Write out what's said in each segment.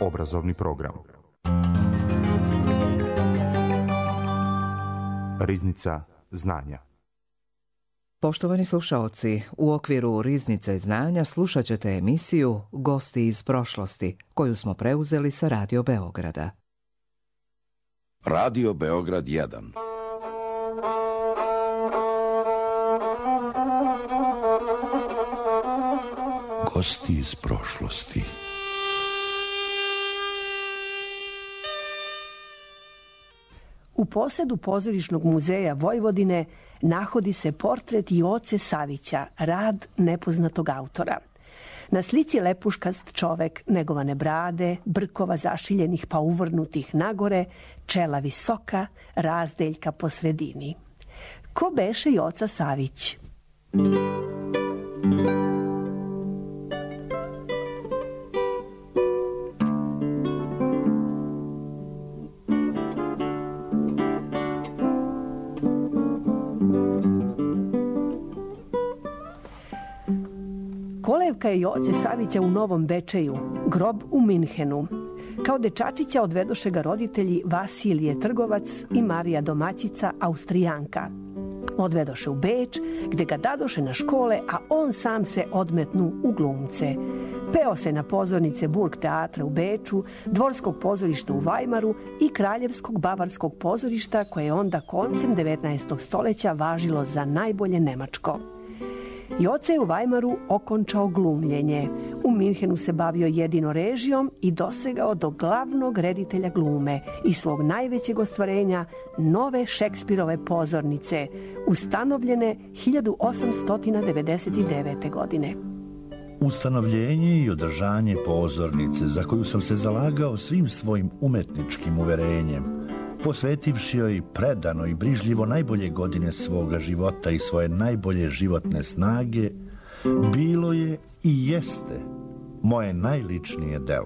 obrazovni program. Riznica znanja. Poštovani slušaoci, u okviru Riznice znanja slušat ćete emisiju Gosti iz prošlosti, koju smo preuzeli sa Radio Beograda. Radio Beograd 1. Gosti iz prošlosti. U posedu Pozorišnog muzeja Vojvodine nahodi se portret Joce Savića, rad nepoznatog autora. Na slici lepuškast čovek, negovane brade, brkova zašiljenih pa uvrnutih nagore, čela visoka, razdeljka po sredini. Ko beše Joca Savić? Kolevka je Joce Savića u Novom Bečeju, grob u Minhenu. Kao dečačića odvedoše ga roditelji Vasilije Trgovac i Marija Domaćica, Austrijanka. Odvedoše u Beč, gde ga dadoše na škole, a on sam se odmetnu u glumce. Peo se na pozornice Burg teatra u Beču, Dvorskog pozorišta u Vajmaru i Kraljevskog bavarskog pozorišta, koje je onda koncem 19. stoljeća važilo za najbolje nemačko. Joce je u Vajmaru okončao glumljenje. U Minhenu se bavio jedino režijom i dosegao do glavnog reditelja glume i svog najvećeg ostvarenja, nove Šekspirove pozornice, ustanovljene 1899. godine. Ustanovljenje i održanje pozornice, za koju sam se zalagao svim svojim umetničkim uverenjem, posvetivši joj predano i brižljivo najbolje godine svoga života i svoje najbolje životne snage, bilo je i jeste moje najličnije delo.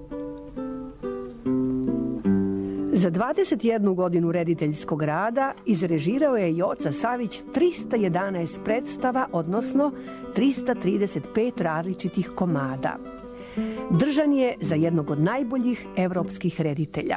Za 21 godinu rediteljskog rada izrežirao je Joca Savić 311 predstava, odnosno 335 različitih komada. Držan je za jednog od najboljih evropskih reditelja.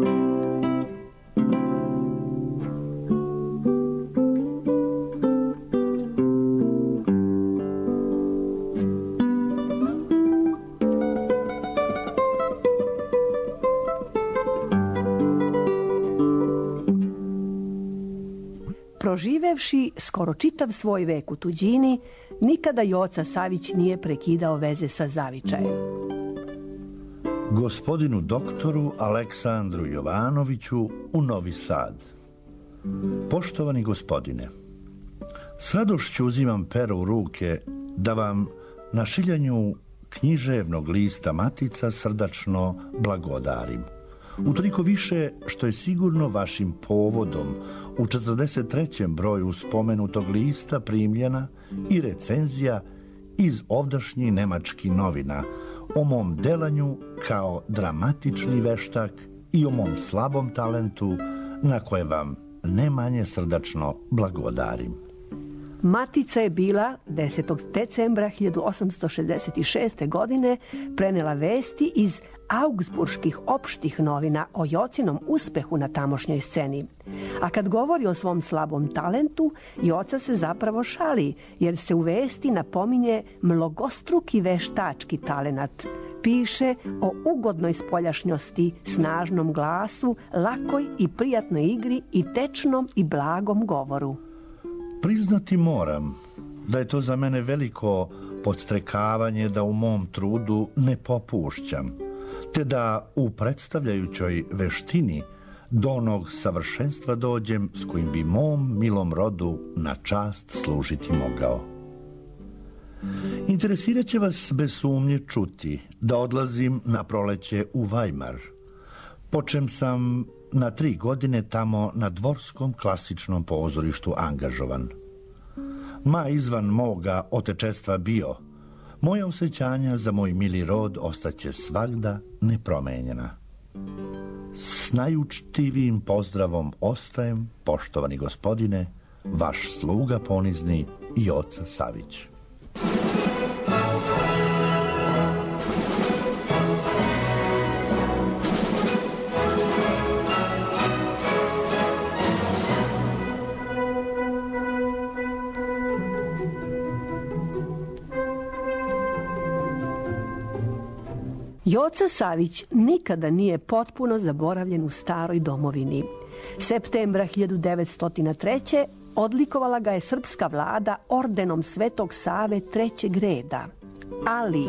Proživevši skoro čitav svoj vek u tuđini, nikada Joca Savić nije prekidao veze sa zavičajem. Gospodinu doktoru Aleksandru Jovanoviću u Novi Sad. Poštovani gospodine, s radošću uzimam pero u ruke da vam na šiljanju književnog lista Matica srdačno blagodarim. Utoliko više što je sigurno vašim povodom u 43. broju spomenutog lista primljena i recenzija iz ovdašnjih nemačkih novina o mom delanju kao dramatični veštak i o mom slabom talentu, na koje vam ne manje srdačno blagodarim. Matica je bila 10. decembra 1866. godine prenela vesti iz augsburških opštih novina o Jocinom uspehu na tamošnjoj sceni. A kad govori o svom slabom talentu, Joca se zapravo šali, jer se u vesti napominje mnogostruki veštački talenat. Piše o ugodnoj spoljašnjosti, snažnom glasu, lakoj i prijatnoj igri i tečnom i blagom govoru. Priznati moram da je to za mene veliko podstrekavanje da u mom trudu ne popušćam, te da u predstavljajućoj veštini do onog savršenstva dođem s kojim bi mom milom rodu na čast služiti mogao. Interesirat će vas bez sumnje čuti da odlazim na proleće u Vajmar. Počem sam na 3 godine tamo na Dvorskom klasičnom pozorištu angažovan. Ma izvan moga otečestva bio, moja osjećanja za moj mili rod ostaće svagda nepromenjena. S najučtivijim pozdravom ostajem, poštovani gospodine, vaš sluga ponizni Joca Savić. Joca Savić nikada nije potpuno zaboravljen u staroj domovini. Septembra 1903. odlikovala ga je srpska vlada ordenom Svetog Save trećeg reda. Ali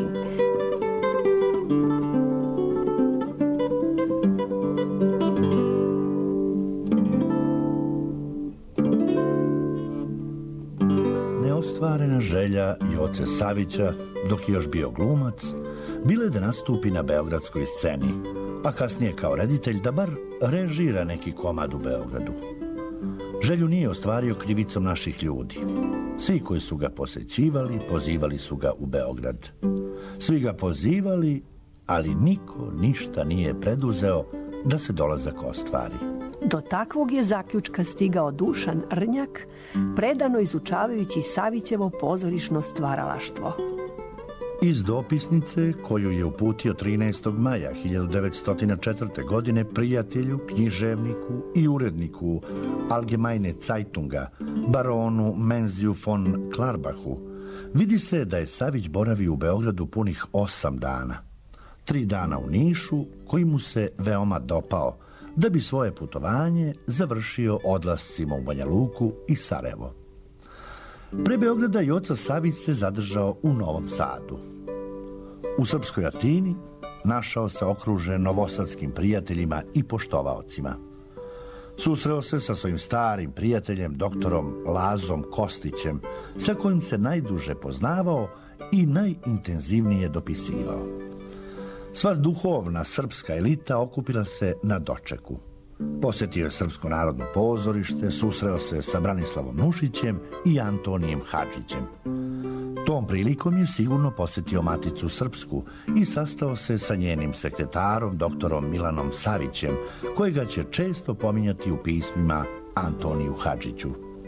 neostvarena želja Joce Savića, dok je još bio glumac, bila je da nastupi na beogradskoj sceni, a kasnije kao reditelj da bar režira neki komad u Beogradu. Želju nije ostvario krivicom naših ljudi. Svi koji su ga posećivali, pozivali su ga u Beograd. Svi ga pozivali, ali niko ništa nije preduzeo da se dolazak ostvari. do takvog je zaključka stigao Dušan Rnjak, predano izučavajući Savićevo pozorišno stvaralaštvo. Iz dopisnice koju je uputio 13. maja 1904. godine prijatelju, književniku i uredniku Allgemeine Zeitunga, baronu Menziju von Klarbachu, vidi se da je Savić boravio u Beogradu punih 8 dana. 3 dana u Nišu, koji mu se veoma dopao, da bi svoje putovanje završio odlascima u Banja Luku i Sarajevo. Pre Beograda Joca Savić se zadržao u Novom Sadu. U srpskoj Atini našao se okružen novosadskim prijateljima i poštovaocima. Susreo se sa svojim starim prijateljem, doktorom Lazom Kostićem, sa kojim se najduže poznavao i najintenzivnije dopisivao. Sva duhovna srpska elita okupila se na dočeku. Posjetio je Srpsko narodno pozorište, susreo se sa Branislavom Nušićem i Antonijem Hadžićem. Tom prilikom je sigurno posjetio Maticu Srpsku i sastao se sa njenim sekretarom, doktorom Milanom Savićem, kojega će često pominjati u pismima Antoniju Hadžiću.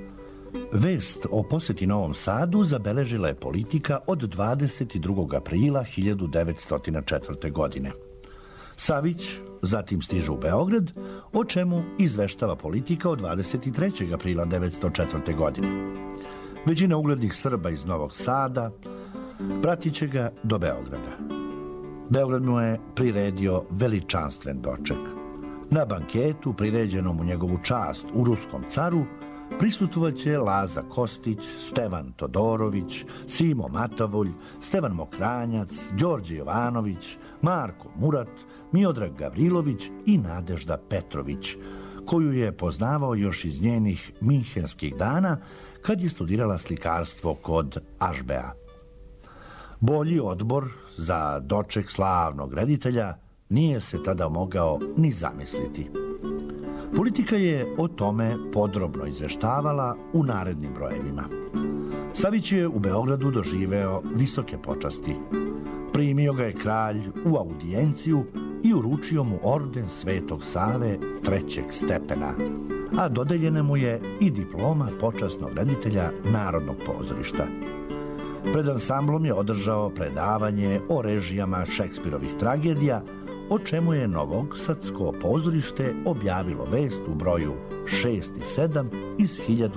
Vest o posjeti Novom Sadu zabeležila je Politika od 22. aprila 1904. godine. Savić zatim stiže u Beograd, o čemu izveštava Politika od 23. aprila 1904. godine. Većina uglednih Srba iz Novog Sada pratit će ga do Beograda. Beograd mu je priredio veličanstven doček. Na banketu, priređenom u njegovu čast u Ruskom caru, prisustvovaće Laza Kostić, Stevan Todorović, Simo Matavulj, Stevan Mokranjac, Đorđe Jovanović, Marko Murat, Miodrag Gavrilović i Nadežda Petrović, koju je poznavao još iz njenih minhenskih dana kad je studirala slikarstvo kod Ašbea. Bolji odbor za doček slavnog reditelja nije se tada mogao ni zamisliti. Politika je o tome podrobno izveštavala u narednim brojevima. Savić je u Beogradu doživeo visoke počasti. Primio ga je kralj u audijenciju i uručio mu orden Svetog Save trećeg stepena, a dodeljena mu je i diploma počasnog reditelja Narodnog pozorišta. Pred ansamblom je održao predavanje o režijama Šekspirovih tragedija, o čemu je Novosadsko pozorište objavilo vest u broju 6 i 7 iz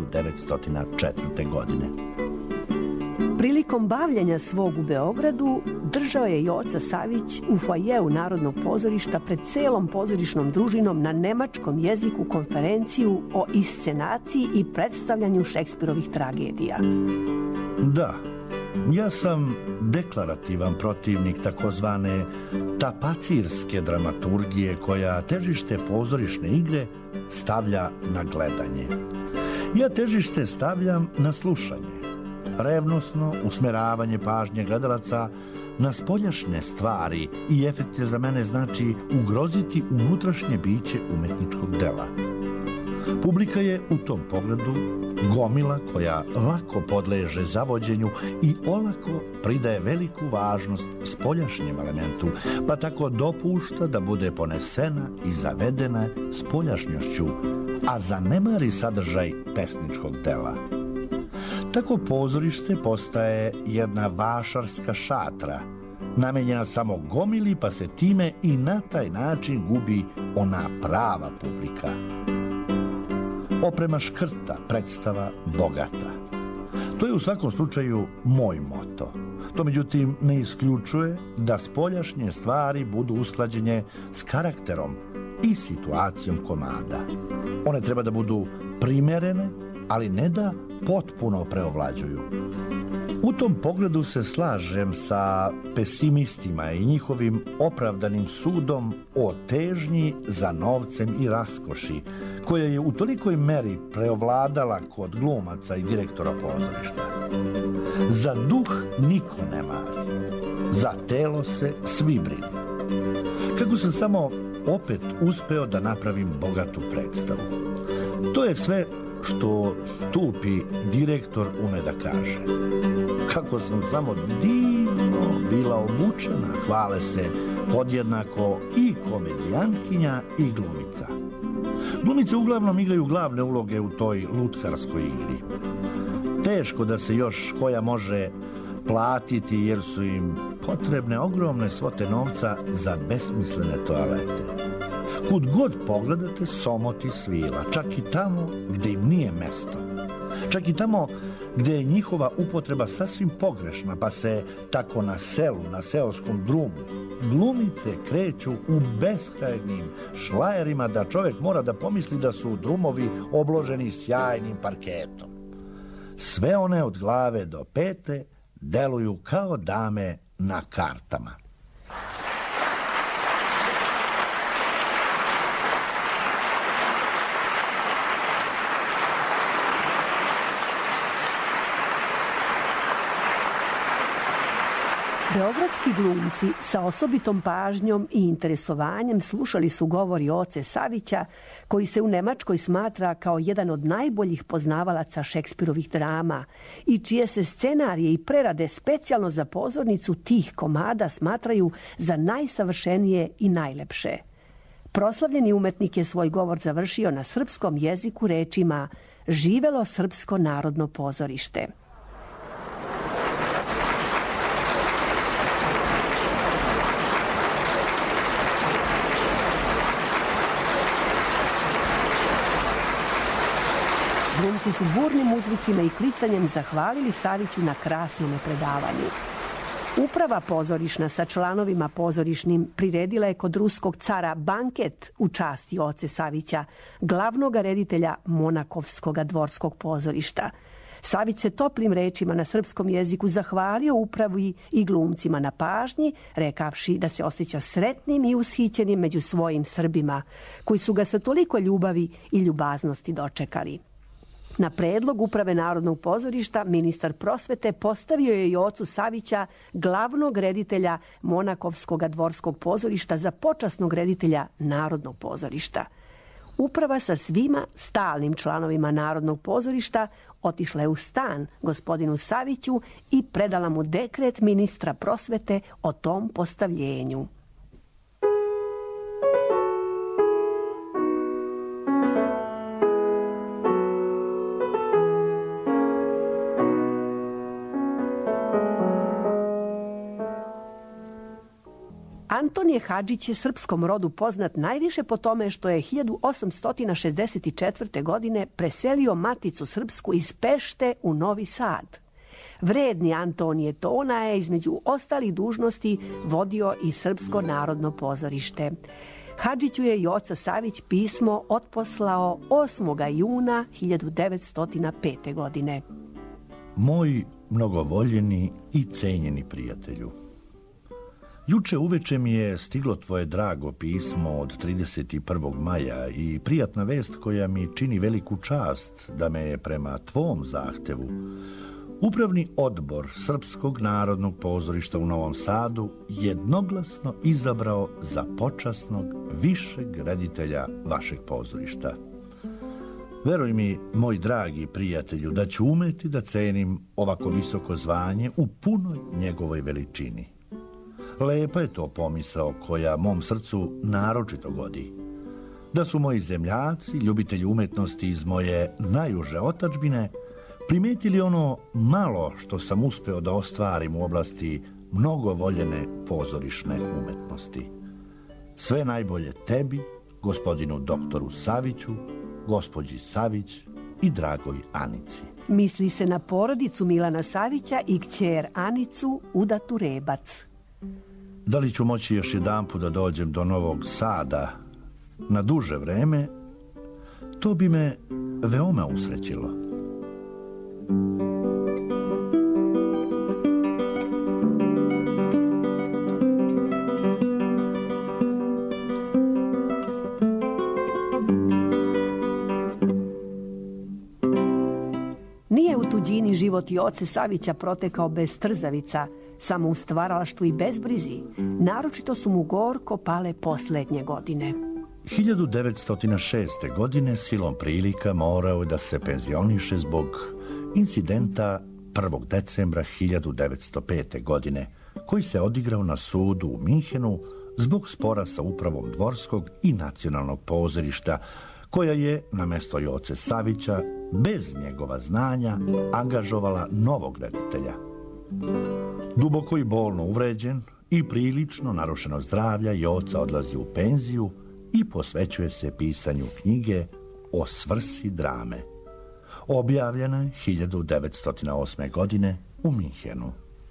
1904. godine. Prilikom bavljenja svog u Beogradu držao je Joca Savić u foajeu Narodnog pozorišta pred celom pozorišnom družinom na nemačkom jeziku konferenciju o iscenaciji i predstavljanju Šekspirovih tragedija. Da, ja sam deklarativan protivnik takozvane tapacirske dramaturgije koja težište pozorišne igre stavlja na gledanje. Ja težište stavljam na slušanje. Revnosno usmeravanje pažnje gledalaca na spoljašnje stvari i efekte za mene znači ugroziti unutrašnje biće umetničkog dela. Publika je u tom pogledu gomila koja lako podleže zavođenju i olako pridaje veliku važnost spoljašnjem elementu, pa tako dopušta da bude ponesena i zavedena spoljašnjošću, a zanemari sadržaj pesničkog dela. Tako pozorište postaje jedna vašarska šatra, namenjena samo gomili, pa se time i na taj način gubi ona prava publika. Oprema škrta, predstava bogata. To je u svakom slučaju moj moto. To međutim ne isključuje da spoljašnje stvari budu usklađene s karakterom i situacijom komada. One treba da budu primerene, ali ne da potpuno preovlađuju. U tom pogledu se slažem sa pesimistima i njihovim opravdanim sudom o težnji za novcem i raskoši, koja je u tolikoj meri preovladala kod glumaca i direktora pozorišta. Za duh niko ne mari, za telo se svi brinu. Kako sam samo opet uspeo da napravim bogatu predstavu. To je sve što tupi direktor ume da kaže. Kako sam samo divno bila obučena, hvale se podjednako i komedijantkinja i glumica. Glumice uglavnom igraju glavne uloge u toj lutkarskoj igri. Teško da se još koja može platiti jer su im potrebne ogromne svote novca za besmislene toalete. Kud god pogledate, somoti svila, čak i tamo gdje im nije mesto. Čak i tamo gdje je njihova upotreba sasvim pogrešna, pa se tako na selu, na seoskom drumu, glumice kreću u beskrajnim šlajerima da čovjek mora da pomisli da su drumovi obloženi sjajnim parketom. Sve one od glave do pete deluju kao dame na kartama. Beogradski glumci sa osobitom pažnjom i interesovanjem slušali su govor Joce Savića, koji se u Nemačkoj smatra kao jedan od najboljih poznavalaca Šekspirovih drama i čije se scenarije i prerade specijalno za pozornicu tih komada smatraju za najsavršenije i najlepše. Proslavljeni umetnik je svoj govor završio na srpskom jeziku rečima "Živelo Srpsko narodno pozorište". Glumci su burnim uzvicima i klicanjem zahvalili Saviću na krasnom predavanju. Uprava pozorišna sa članovima pozorišnim priredila je kod ruskog cara banket u čast Joce Savića, glavnog reditelja Monakovskog dvorskog pozorišta. Savić se toplim rečima na srpskom jeziku zahvalio upravi i glumcima na pažnji, rekavši da se osjeća sretnim i ushićenim među svojim Srbima, koji su ga sa toliko ljubavi i ljubaznosti dočekali. Na predlog Uprave Narodnog pozorišta ministar prosvete postavio je Jocu Savića, glavnog reditelja Monakovskog dvorskog pozorišta, za počasnog reditelja Narodnog pozorišta. Uprava sa svima stalnim članovima Narodnog pozorišta otišla je u stan gospodinu Saviću i predala mu dekret ministra prosvete o tom postavljenju. Antonije Hadžić je srpskom rodu poznat najviše po tome što je 1864. godine preselio Maticu Srpsku iz Pešte u Novi Sad. Vredni Antonije Tona je između ostalih dužnosti vodio i Srpsko narodno pozorište. Hadžiću je Joca Savić pismo otposlao 8. juna 1905. godine. Moj mnogovoljeni i cenjeni prijatelju, juče uveče mi je stiglo tvoje drago pismo od 31. maja i prijatna vest koja mi čini veliku čast da me je prema tvom zahtevu Upravni odbor Srpskog narodnog pozorišta u Novom Sadu jednoglasno izabrao za počasnog višeg reditelja vašeg pozorišta. Veruj mi, moj dragi prijatelju, da ću umeti da cenim ovako visoko zvanje u punoj njegovoj veličini. Lepa je to pomisao koja mom srcu naročito godi. Da su moji zemljaci, ljubitelji umetnosti iz moje najuže otadžbine, primetili ono malo što sam uspeo da ostvarim u oblasti mnogo voljene pozorišne umetnosti. Sve najbolje tebi, gospodinu doktoru Saviću, gospođi Savić i dragoj Anici. Misli se na porodicu Milana Savića i kćer Anicu udatu Rebac. Da li ću moći još jedanput da dođem do Novog Sada na duže vreme, to bi me veoma usrećilo. Nije u tuđini život Joce Savića protekao bez trzavica, samo u stvaralaštvu i bezbrizi. Naročito su mu gorko pale posljednje godine. 1906. godine silom prilika morao je da se penzioniše zbog incidenta 1. decembra 1905. godine, koji se odigrao na sudu u Minhenu zbog spora sa upravom Dvorskog i Nacionalnog pozorišta, koja je na mesto Joce Savića, bez njegova znanja, angažovala novog reditelja. Duboko i bolno uvređen i prilično narušeno zdravlja, Joca odlazi u penziju i posvećuje se pisanju knjige o svrsi drame. Objavljena je 1908. godine u Minhenu.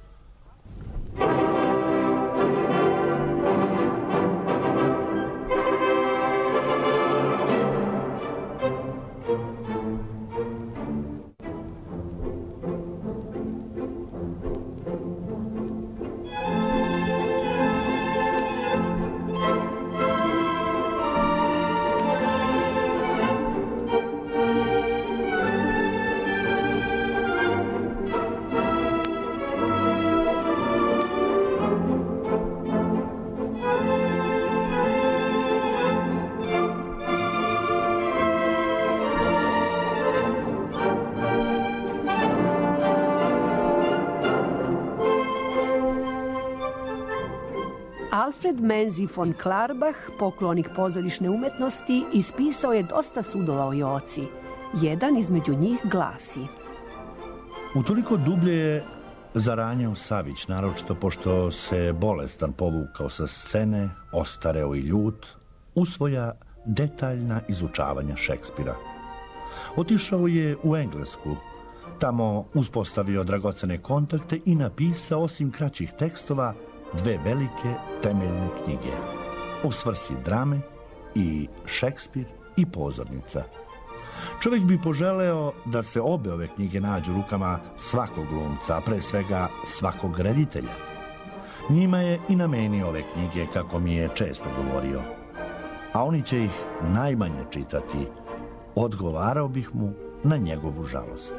Alfred Menzi von Klarbach, poklonik pozorišne umetnosti, ispisao je dosta sudova o Joci. Jedan između njih glasi: Utoliko dublje je zaranjao Savić, naročito pošto se bolestan povukao sa scene, ostareo i ljut, usvoja detaljna izučavanja Šekspira. Otišao je u Englesku, tamo uspostavio dragocene kontakte i napisao, osim kraćih tekstova, 2 velike temeljne knjige o svrsi drame i Šekspir i pozornica. Čovjek bi poželeo da se obe ove knjige nađu u rukama svakog glumca, a pre svega svakog reditelja. Njima je i namenio ove knjige, kako mi je često govorio, a oni će ih najmanje čitati. Odgovarao bih mu na njegovu žalost.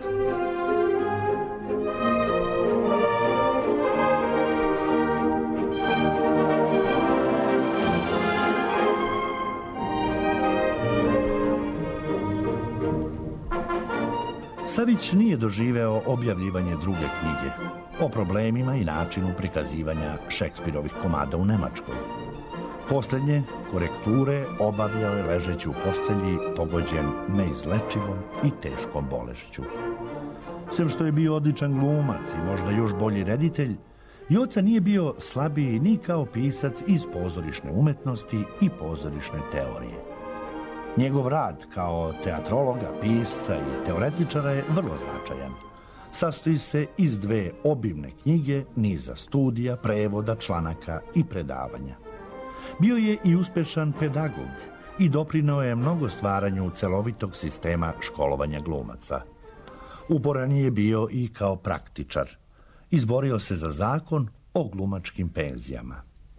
Savić nije doživeo objavljivanje druge knjige o problemima i načinu prikazivanja Šekspirovih komada u Nemačkoj. Posljednje korekture obavljao je ležeći u postelji, pogođen neizlečivom i teškom bolešću. Sem što je bio odličan glumac i možda još bolji reditelj, Joca nije bio slabiji ni kao pisac iz pozorišne umetnosti i pozorišne teorije. Njegov rad kao teatrologa, pisca i teoretičara je vrlo značajan. Sastoji se iz 2 obimne knjige, niza studija, prevoda, članaka i predavanja. Bio je i uspešan pedagog i doprineo je mnogo stvaranju celovitog sistema školovanja glumaca. Uporan je bio i kao praktičar. Izborio se za zakon o glumačkim penzijama.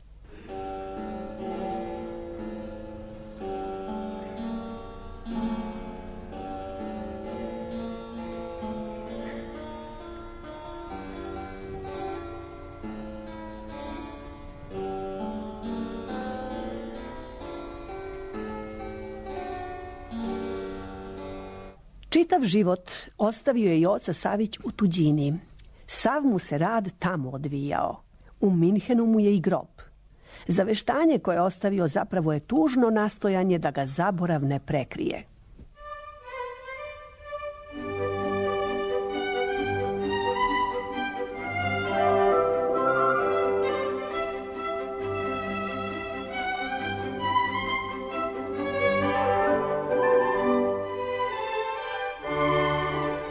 Čitav život ostavio je Joca Savić u tuđini. Sav mu se rad tamo odvijao. U Minhenu mu je i grob. Zaveštanje koje je ostavio zapravo je tužno nastojanje da ga zaborav ne prekrije.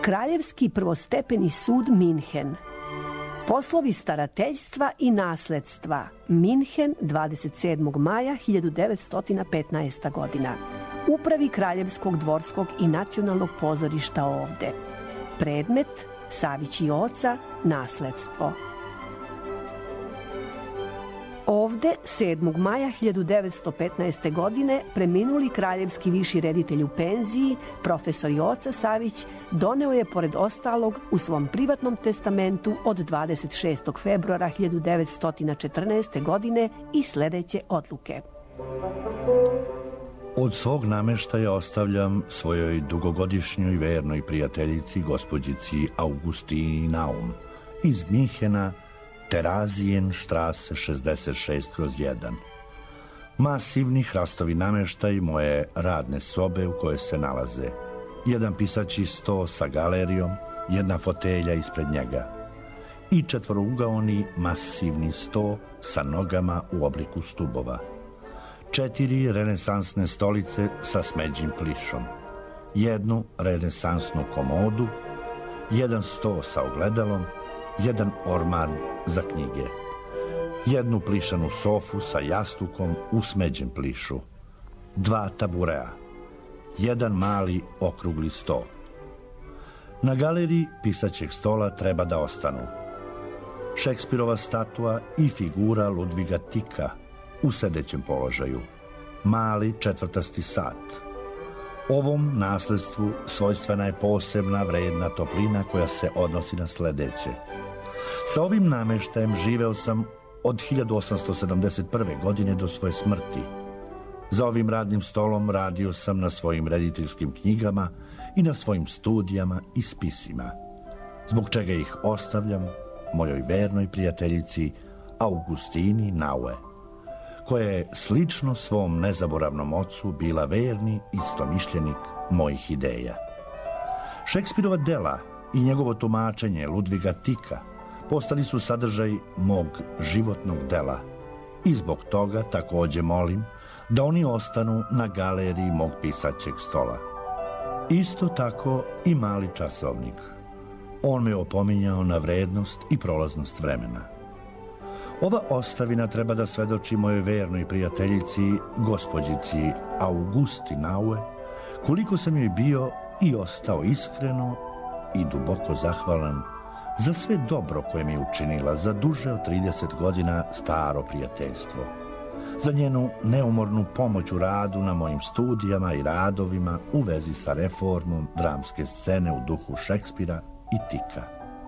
Kraljevski prvostepeni sud Minhen. Poslovi starateljstva i nasledstva. Minhen, 27. maja 1915. godina. Upravi Kraljevskog dvorskog i nacionalnog pozorišta ovde. Predmet, Savići oca, nasledstvo. Ovde, 7. maja 1915. godine, preminuli kraljevski viši reditelj u penziji, profesor Joca Savić, doneo je, pored ostalog, u svom privatnom testamentu od 26. februara 1914. godine i sledeće odluke. Od svog nameštaja ostavljam svojoj dugogodišnjoj vernoj prijateljici, gospođici Augustini Naum, iz Minhena, Terazijenštrase 66/1. Masivni hrastovi nameštaj moje radne sobe u kojoj se nalaze. Jedan pisaći sto sa galerijom, jedna fotelja ispred njega i četvorougaoni masivni sto sa nogama u obliku stubova. 4 renesansne stolice sa smeđim plišom, jednu renesansnu komodu, jedan sto sa ogledalom, jedan orman za knjige, jednu plišanu sofu sa jastukom u smeđem plišu, 2 taburea, jedan mali okrugli sto. Na galeriji pisaćeg stola treba da ostanu Šekspirova statua i figura Ludviga Tika u sedećem položaju, mali četvrtasti sat. Ovom nasledstvu svojstvena je posebna vredna toplina koja se odnosi na sledeće. Sa ovim nameštajem živeo sam od 1871. godine do svoje smrti. Za ovim radnim stolom radio sam na svojim rediteljskim knjigama i na svojim studijama i spisima, zbog čega ih ostavljam mojoj vernoj prijateljici Augustini Naue, koja je slično svom nezaboravnom ocu bila verni istomišljenik mojih ideja. Šekspirova dela i njegovo tumačenje Ludviga Tika postali su sadržaj mog životnog dela i zbog toga takođe molim da oni ostanu na galeriji mog pisaćeg stola. Isto tako i mali časovnik. On me opominjao na vrednost i prolaznost vremena. Ova ostavina treba da svedoči mojoj vernoj prijateljici, gospođici Augusti Naue, koliko sam joj bio i ostao iskreno i duboko zahvalan za sve dobro koje mi je učinila za duže od 30 godina staro prijateljstvo, za njenu neumornu pomoć u radu na mojim studijama i radovima u vezi sa reformom dramske scene u duhu Šekspira i Tika.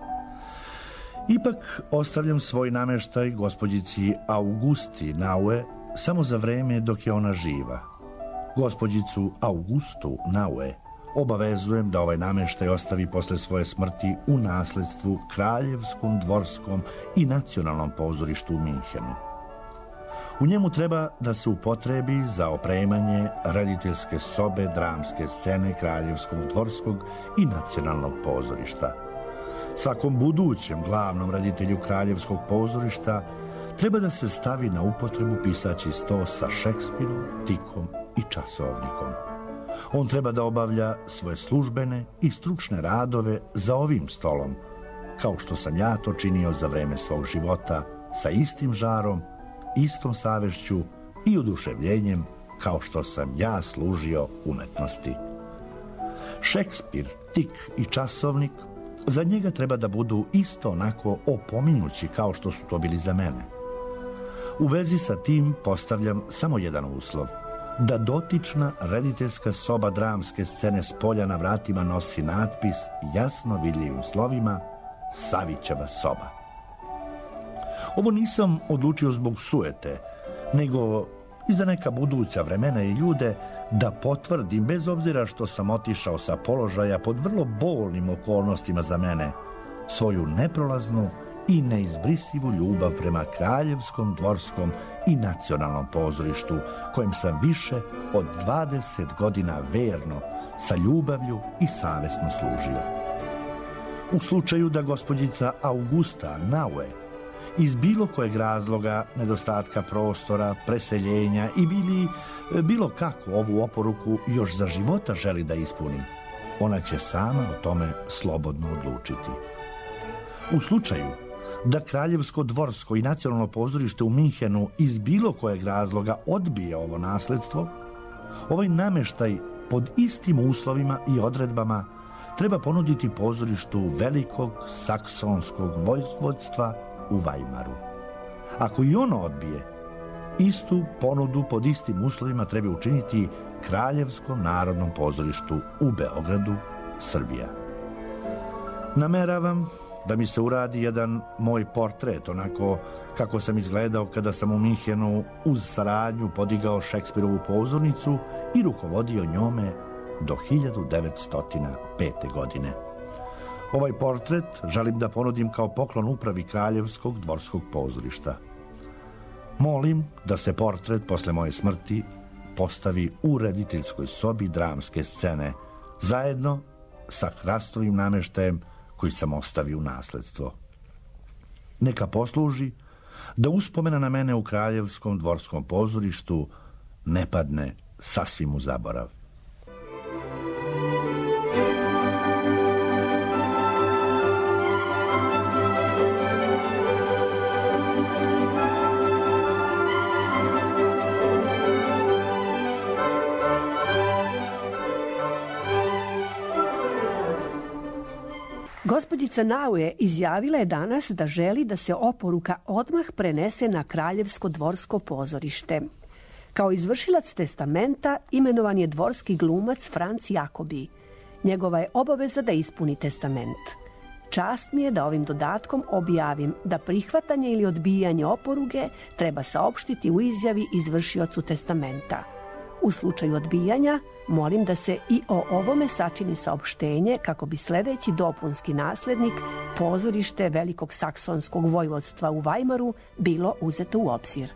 Ipak ostavljam svoj nameštaj gospođici Augusti Naue samo za vreme dok je ona živa. Gospođicu Augustu Naue obavezujem da ovaj nameštaj ostavi posle svoje smrti u nasledstvu Kraljevskom dvorskom i nacionalnom pozorištu u Minhenu. U njemu treba da se upotrebi za opremanje rediteljske sobe dramske scene Kraljevskog dvorskog i nacionalnog pozorišta. Svakom budućem glavnom reditelju Kraljevskog pozorišta treba da se stavi na upotrebu pisaći sto sa Šekspirom, Tikom i časovnikom. On treba da obavlja svoje službene i stručne radove za ovim stolom, kao što sam ja to činio za vreme svog života, sa istim žarom, istom savešću i oduševljenjem kao što sam ja služio umetnosti. Šekspir, Tik i časovnik za njega treba da budu isto onako opominjući kao što su to bili za mene. U vezi sa tim postavljam samo jedan uslov, da dotična rediteljska soba dramske scene s polja na vratima nosi natpis jasno vidljivim slovima Savićeva soba. Ovo nisam odlučio zbog sujete, nego i za neka buduća vremena i ljude da potvrdim, bez obzira što sam otišao sa položaja pod vrlo bolnim okolnostima za mene, svoju neprolaznu i neizbrisivu ljubav prema Kraljevskom dvorskom i nacionalnom pozorištu, kojem sam više od 20 godina verno, sa ljubavlju i savesno služio. U slučaju da gospođica Augusta Naue iz bilo kojeg razloga, nedostatka prostora, preseljenja i bilo kako ovu oporuku još za života želi da ispuni, Ona će sama o tome slobodno odlučiti. U slučaju da Kraljevsko dvorsko i nacionalno pozorište u Minhenu iz bilo kojeg razloga odbije ovo nasledstvo, ovaj namještaj pod istim uslovima i odredbama treba ponuditi pozorištu Velikog saksonskog vojvodstva u Vajmaru. Ako i ono odbije, istu ponudu pod istim uslovima treba učiniti Kraljevskom narodnom pozorištu u Beogradu, Srbija. Nameravam da mi se uradi jedan moj portret, onako kako sam izgledao kada sam u Minhenu uz saradnju podigao Šekspirovu pozornicu i rukovodio njome do 1905. godine. Ovaj portret želim da ponudim kao poklon upravi Kraljevskog dvorskog pozorišta. Molim da se portret posle moje smrti postavi u rediteljskoj sobi dramske scene, zajedno sa hrastovim nameštajem koji sam ostavio u nasledstvo. Neka posluži da uspomena na mene u Kraljevskom dvorskom pozorištu ne padne sasvim u zaborav. Gospođica Naue izjavila je danas da želi da se oporuka odmah prenese na Kraljevsko dvorsko pozorište. Kao izvršilac testamenta imenovan je dvorski glumac Franc Jakobi. Njegova je obaveza da ispuni testament. Čast mi je da ovim dodatkom objavim da prihvatanje ili odbijanje oporuge treba saopštiti u izjavi izvršiocu testamenta. U slučaju odbijanja, molim da se i o ovome sačini saopštenje kako bi sledeći dopunski naslednik, pozorište Velikog saksonskog vojvodstva u Vajmaru, bilo uzeto u obzir.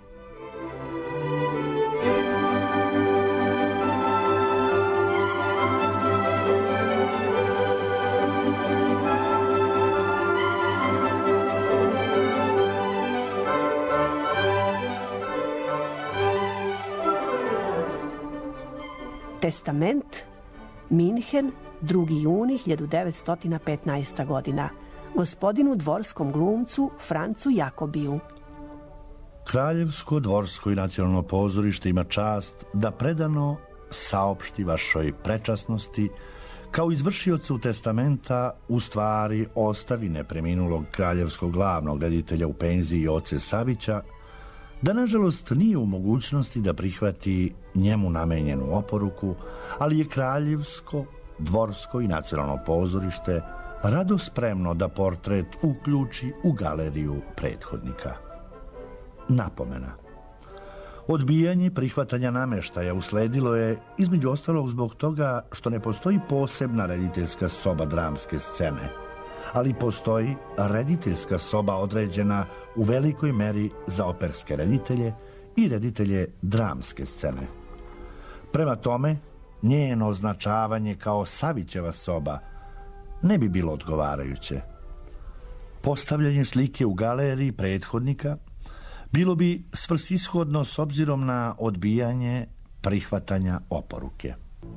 Testament, Minhen, 2. juni 1915. godina. Gospodinu dvorskom glumcu Francu Jakobiju. Kraljevsko dvorsko i nacionalno pozorište ima čast da predano saopšti vašoj prečasnosti kao izvršiocu testamenta u stvari ostavine preminulog kraljevskog glavnog reditelja u penziji Joce Savića, da nažalost nije u mogućnosti da prihvati njemu namenjenu oporuku, ali je Kraljevsko, dvorsko i nacionalno pozorište rado spremno da portret uključi u galeriju prethodnika. Napomena. Odbijanje prihvatanja nameštaja usledilo je između ostalog zbog toga što ne postoji posebna rediteljska soba dramske scene, ali postoji rediteljska soba određena u velikoj meri za operske reditelje i reditelje dramske scene. Prema tome, njeno označavanje kao Savićeva soba ne bi bilo odgovarajuće. Postavljanje slike u galeriji prethodnika bilo bi svrsishodno s obzirom na odbijanje prihvatanja oporuke.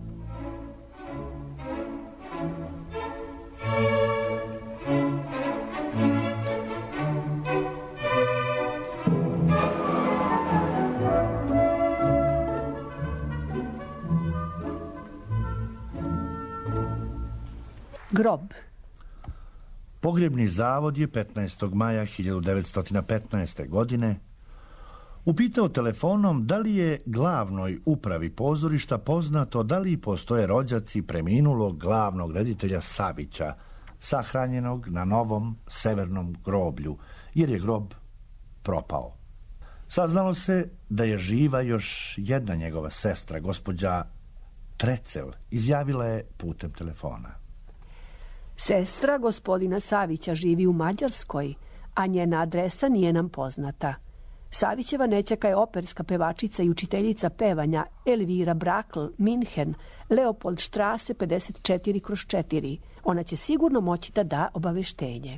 Grob. Pogrebni zavod je 15. maja 1915. godine upitao telefonom da li je glavnoj upravi pozorišta poznato da li postoje rođaci preminulog glavnog reditelja Savića, sahranjenog na novom severnom groblju, jer je grob propao. Saznalo se da je živa još jedna njegova sestra, gospođa Trecel, izjavila je putem telefona. Sestra gospodina Savića živi u Mađarskoj, a njena adresa nije nam poznata. Savićeva nećaka je operska pevačica i učiteljica pevanja Elvira Brakl, Minhen, Leopold Strasse 54/4. Ona će sigurno moći da da obaveštenje.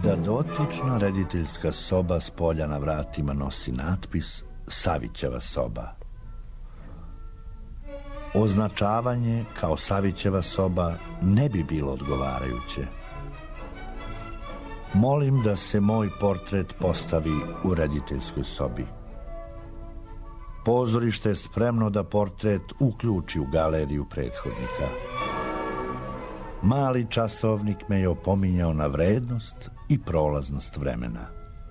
da dotična rediteljska soba s polja na vratima nosi natpis Savićeva soba. Označavanje kao Savićeva soba ne bi bilo odgovarajuće. Molim da se moj portret postavi u rediteljskoj sobi. Pozorište je spremno da portret uključi u galeriju prethodnika. Mali časovnik me je opominjao na vrednost i prolaznost vremena.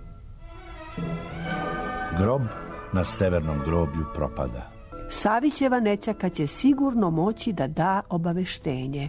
Grob na severnom groblju propada. Savićeva nećaka će sigurno moći da da obaveštenje.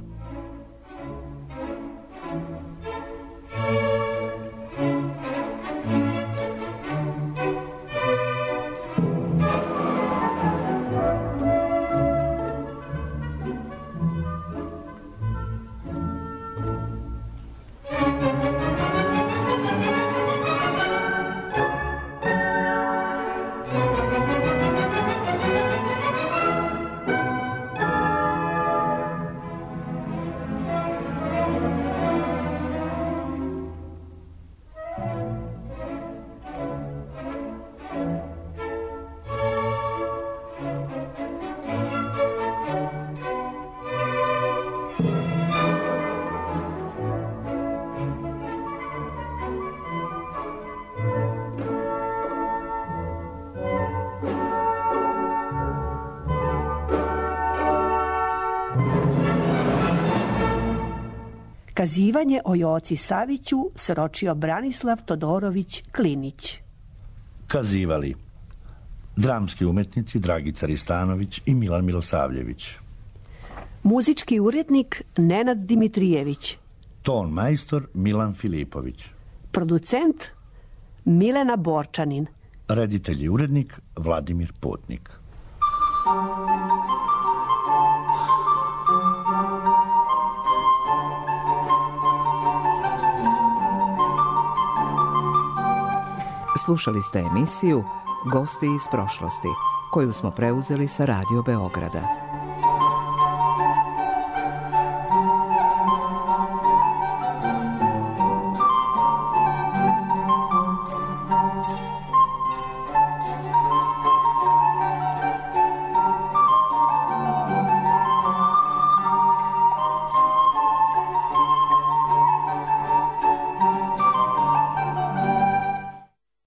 Kazivanje o Joci Saviću sročio Branislav Todorović Klinić. Kazivali dramski umetnici Dragica Ristanović i Milan Milosavljević. Muzički urednik Nenad Dimitrijević. Ton majstor Milan Filipović. Producent Milena Borčanin. Reditelj i urednik Vladimir Putnik. Slušali ste emisiju Gosti iz prošlosti, koju smo preuzeli sa Radio Beograda.